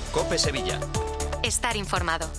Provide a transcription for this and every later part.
COPE Sevilla. Estar informado.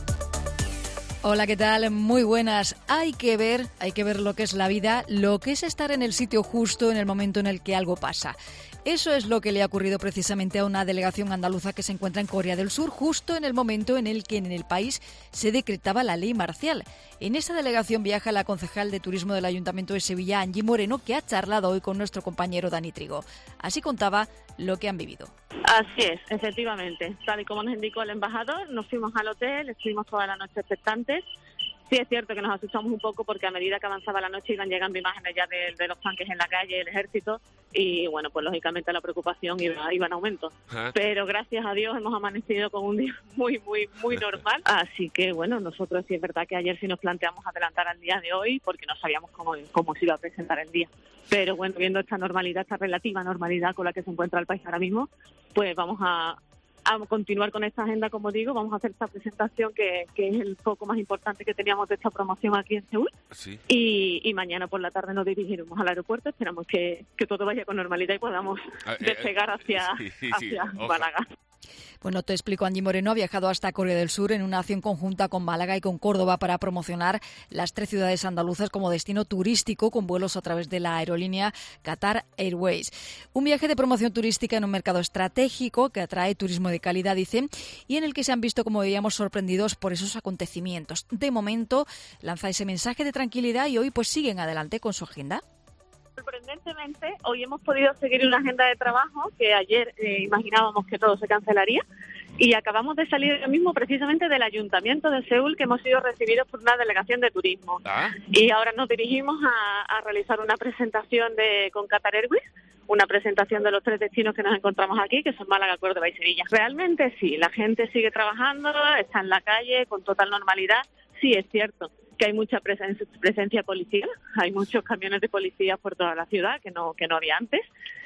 Hola, ¿qué tal? Muy buenas. Hay que ver lo que es la vida, lo que es estar en el sitio justo en el momento en el que algo pasa. Eso es lo que le ha ocurrido precisamente a una delegación andaluza que se encuentra en Corea del Sur, justo en el momento en el que en el país se decretaba la ley marcial. En esta delegación viaja la concejal de Turismo del Ayuntamiento de Sevilla, Angie Moreno, que ha charlado hoy con nuestro compañero Dani Trigo. Así contaba lo que han vivido. Así es, efectivamente. Tal y como nos indicó el embajador, nos fuimos al hotel, estuvimos toda la noche expectantes. Sí, es cierto que nos asustamos un poco porque a medida que avanzaba la noche iban llegando imágenes ya de los tanques en la calle, el ejército, y bueno, pues lógicamente la preocupación iba en aumento. Pero gracias a Dios hemos amanecido con un día muy normal. Así que bueno, nosotros sí es verdad que ayer sí nos planteamos adelantar al día de hoy porque no sabíamos cómo se iba a presentar el día. Pero bueno, viendo esta normalidad, esta relativa normalidad con la que se encuentra el país ahora mismo, pues vamos a continuar con esta agenda, como digo, vamos a hacer esta presentación que es el foco más importante que teníamos de esta promoción aquí en Seúl. Sí. Y mañana por la tarde nos dirigiremos al aeropuerto, esperamos que todo vaya con normalidad y podamos despegar hacia Málaga. Bueno, te explico, Angie Moreno ha viajado hasta Corea del Sur en una acción conjunta con Málaga y con Córdoba para promocionar las 3 ciudades andaluzas como destino turístico con vuelos a través de la aerolínea Qatar Airways. Un viaje de promoción turística en un mercado estratégico que atrae turismo de calidad, dicen, y en el que se han visto, como veíamos, sorprendidos por esos acontecimientos. De momento, lanza ese mensaje de tranquilidad y hoy pues siguen adelante con su agenda. Sorprendentemente, hoy hemos podido seguir una agenda de trabajo que ayer imaginábamos que todo se cancelaría y acabamos de salir ahora mismo precisamente del Ayuntamiento de Seúl, que hemos sido recibidos por una delegación de turismo. Y ahora nos dirigimos a realizar una presentación con Qatar Airways, una presentación de los 3 destinos que nos encontramos aquí, que son Málaga, Córdoba y Sevilla. Realmente sí, la gente sigue trabajando, está en la calle con total normalidad. Sí, es cierto que hay mucha presencia policial, hay muchos camiones de policía por toda la ciudad que no había antes.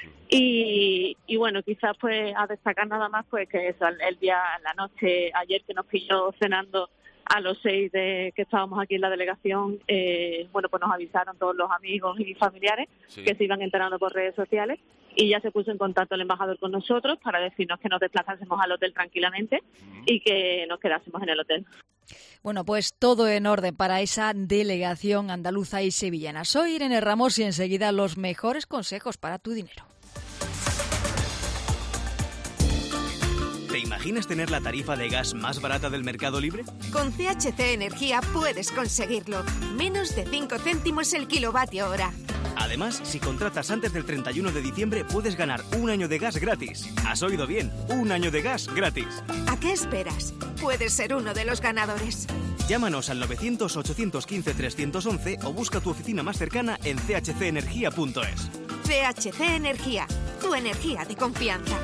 Y bueno, quizás pues a destacar nada más pues que eso, la noche ayer que nos pilló cenando a los 6 que estábamos aquí en la delegación, bueno, pues nos avisaron todos los amigos y familiares que se iban enterando por redes sociales y ya se puso en contacto el embajador con nosotros para decirnos que nos desplazásemos al hotel tranquilamente y que nos quedásemos en el hotel. Bueno, pues todo en orden para esa delegación andaluza y sevillana. Soy Irene Ramos y enseguida los mejores consejos para tu dinero. ¿Te imaginas tener la tarifa de gas más barata del mercado libre? Con CHC Energía puedes conseguirlo. Menos de 5 céntimos el kilovatio hora. Además, si contratas antes del 31 de diciembre, puedes ganar 1 año de gas gratis. ¿Has oído bien? 1 año de gas gratis. ¿A qué esperas? Puedes ser uno de los ganadores. Llámanos al 900-815-311 o busca tu oficina más cercana en chcenergia.es. CHC Energía, tu energía de confianza.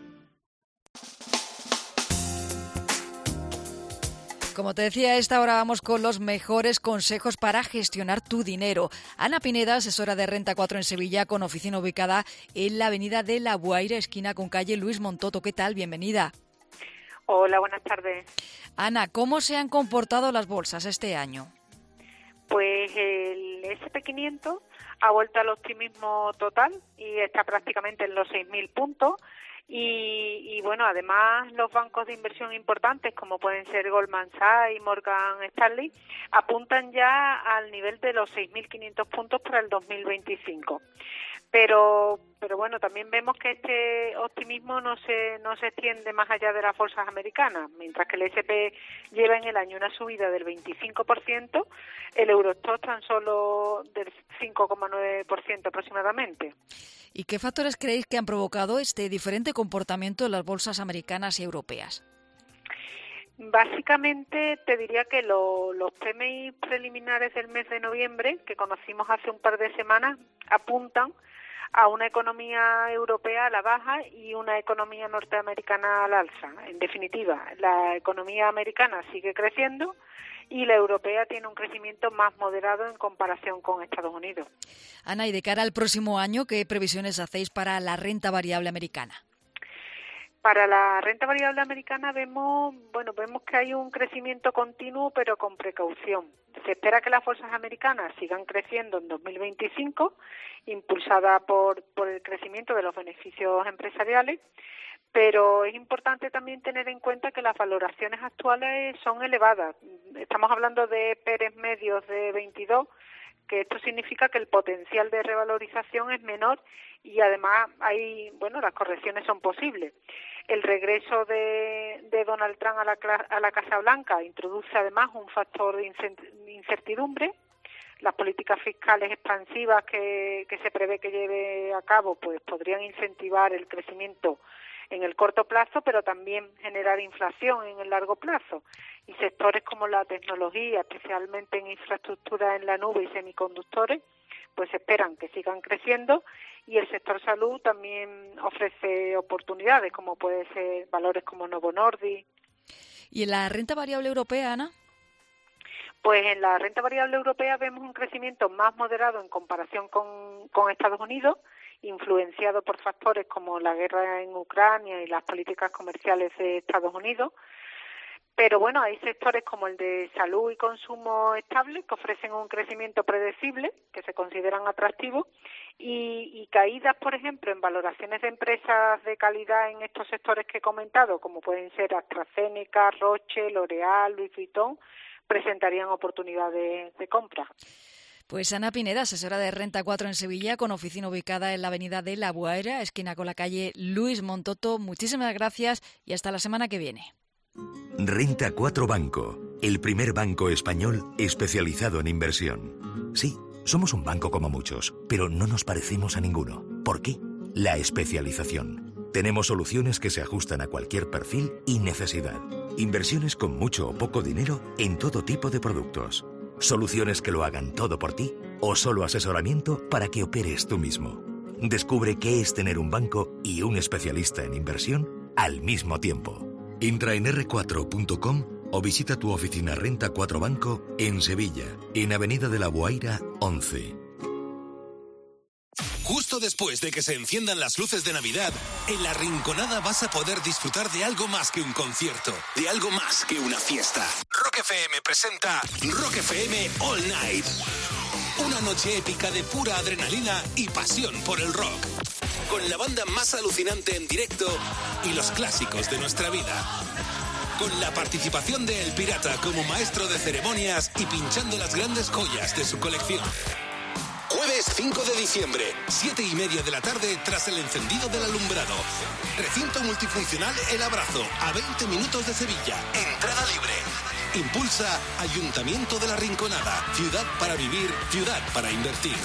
Como te decía, a esta hora vamos con los mejores consejos para gestionar tu dinero. Ana Pineda, asesora de Renta 4 en Sevilla, con oficina ubicada en la avenida de La Guaira, esquina con calle Luis Montoto. ¿Qué tal? Bienvenida. Hola, buenas tardes. Ana, ¿cómo se han comportado las bolsas este año? Pues el SP500 ha vuelto al optimismo total y está prácticamente en los 6.000 puntos. Y bueno, además los bancos de inversión importantes como pueden ser Goldman Sachs y Morgan Stanley apuntan ya al nivel de los 6.500 puntos para el 2025. Pero bueno, también vemos que este optimismo no se extiende más allá de las bolsas americanas. Mientras que el S&P lleva en el año una subida del 25%, el Eurostoxx tan solo del 5,9% aproximadamente. ¿Y qué factores creéis que han provocado este diferente comportamiento en las bolsas americanas y europeas? Básicamente te diría que los PMI preliminares del mes de noviembre, que conocimos hace un par de semanas, apuntan a una economía europea a la baja y una economía norteamericana al alza. En definitiva, la economía americana sigue creciendo y la europea tiene un crecimiento más moderado en comparación con Estados Unidos. Ana, y de cara al próximo año, ¿qué previsiones hacéis para la renta variable americana? Para la renta variable americana vemos que hay un crecimiento continuo, pero con precaución. Se espera que las bolsas americanas sigan creciendo en 2025, impulsada por el crecimiento de los beneficios empresariales, pero es importante también tener en cuenta que las valoraciones actuales son elevadas. Estamos hablando de PERs medios de 22, que esto significa que el potencial de revalorización es menor y además las correcciones son posibles. El regreso de Donald Trump a la Casa Blanca introduce además un factor de incertidumbre. Las políticas fiscales expansivas que se prevé que lleve a cabo pues podrían incentivar el crecimiento en el corto plazo, pero también generar inflación en el largo plazo. Y sectores como la tecnología, especialmente en infraestructura en la nube y semiconductores, pues esperan que sigan creciendo, y el sector salud también ofrece oportunidades, como puede ser valores como Novo Nordisk. ¿Y en la renta variable europea, Ana? Pues en la renta variable europea vemos un crecimiento más moderado en comparación con Estados Unidos, influenciado por factores como la guerra en Ucrania y las políticas comerciales de Estados Unidos. Pero bueno, hay sectores como el de salud y consumo estable que ofrecen un crecimiento predecible, que se consideran atractivos, y caídas, por ejemplo, en valoraciones de empresas de calidad en estos sectores que he comentado, como pueden ser AstraZeneca, Roche, L'Oréal, Louis Vuitton, presentarían oportunidades de compra. Pues Ana Pineda, asesora de Renta 4 en Sevilla, con oficina ubicada en la avenida de La Boaera, esquina con la calle Luis Montoto. Muchísimas gracias y hasta la semana que viene. Renta 4 Banco, el primer banco español especializado en inversión. Sí, somos un banco como muchos, pero no nos parecemos a ninguno. ¿Por qué? La especialización. Tenemos soluciones que se ajustan a cualquier perfil y necesidad. Inversiones con mucho o poco dinero en todo tipo de productos. Soluciones que lo hagan todo por ti o solo asesoramiento para que operes tú mismo. Descubre qué es tener un banco y un especialista en inversión al mismo tiempo. Entra en r4.com o visita tu oficina Renta 4 Banco en Sevilla, en Avenida de la Boaira 11. Justo después de que se enciendan las luces de Navidad, en La Rinconada vas a poder disfrutar de algo más que un concierto, de algo más que una fiesta. Rock FM presenta Rock FM All Night. Una noche épica de pura adrenalina y pasión por el rock. Con la banda más alucinante en directo y los clásicos de nuestra vida. Con la participación de El Pirata como maestro de ceremonias y pinchando las grandes joyas de su colección. Jueves 5 de diciembre, 7:30 de la tarde, tras el encendido del alumbrado. Recinto multifuncional El Abrazo, a 20 minutos de Sevilla. Entrada libre. Impulsa Ayuntamiento de La Rinconada. Ciudad para vivir, ciudad para invertir.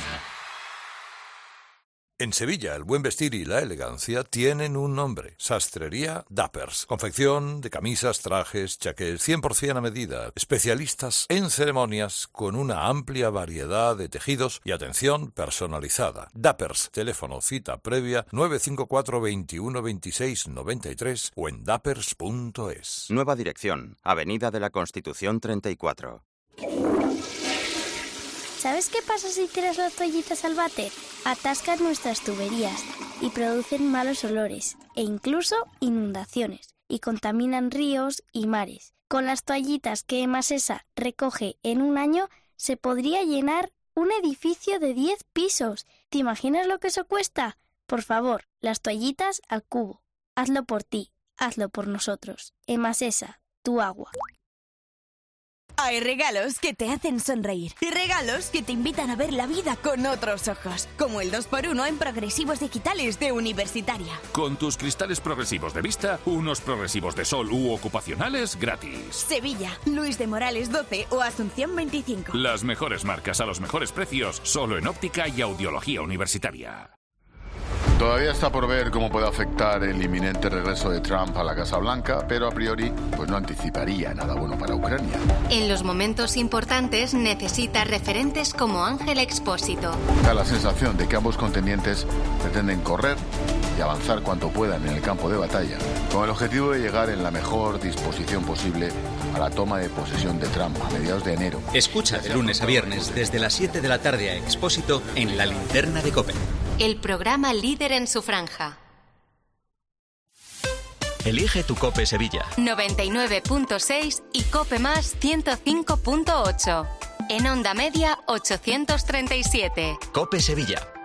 En Sevilla, el buen vestir y la elegancia tienen un nombre: Sastrería Dappers. Confección de camisas, trajes, chaqués, 100% a medida. Especialistas en ceremonias con una amplia variedad de tejidos y atención personalizada. Dappers. Teléfono cita previa 954 21 26 93 o en dappers.es. Nueva dirección. Avenida de la Constitución 34. ¿Sabes qué pasa si tiras las toallitas al váter? Atascan nuestras tuberías y producen malos olores e incluso inundaciones, y contaminan ríos y mares. Con las toallitas que Emasesa recoge en un año se podría llenar un edificio de 10 pisos. ¿Te imaginas lo que eso cuesta? Por favor, las toallitas al cubo. Hazlo por ti, hazlo por nosotros. Emasesa, tu agua. Hay regalos que te hacen sonreír y regalos que te invitan a ver la vida con otros ojos, como el 2x1 en progresivos digitales de Universitaria. Con tus cristales progresivos de vista, unos progresivos de sol u ocupacionales gratis. Sevilla, Luis de Morales 12 o Asunción 25. Las mejores marcas a los mejores precios, solo en óptica y audiología universitaria. Todavía está por ver cómo puede afectar el inminente regreso de Trump a la Casa Blanca, pero a priori pues no anticiparía nada bueno para Ucrania. En los momentos importantes necesita referentes como Ángel Expósito. Da la sensación de que ambos contendientes pretenden correr y avanzar cuanto puedan en el campo de batalla, con el objetivo de llegar en la mejor disposición posible a la toma de posesión de Trump a mediados de enero. Escucha de lunes a viernes desde las 7 de la tarde a Expósito en La Linterna de COPE. El programa líder en su franja. Elige tu COPE Sevilla. 99.6 y COPE Más 105.8. En onda media 837. COPE Sevilla.